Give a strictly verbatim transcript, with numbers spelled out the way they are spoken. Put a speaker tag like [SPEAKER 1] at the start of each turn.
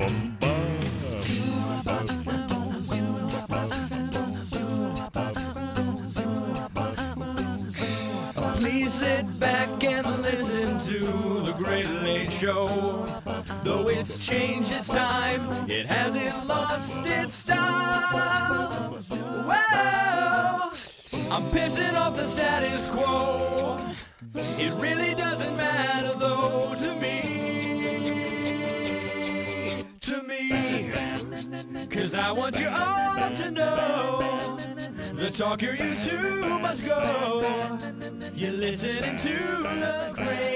[SPEAKER 1] Please sit back and listen to the Great Late Show. Though it's changed its time, it hasn't lost its style. Well, I'm pissing off the status quo. It really doesn't matter though to me, to me. Cause I want you all to know the talk you're used to must go. You're listening to the Great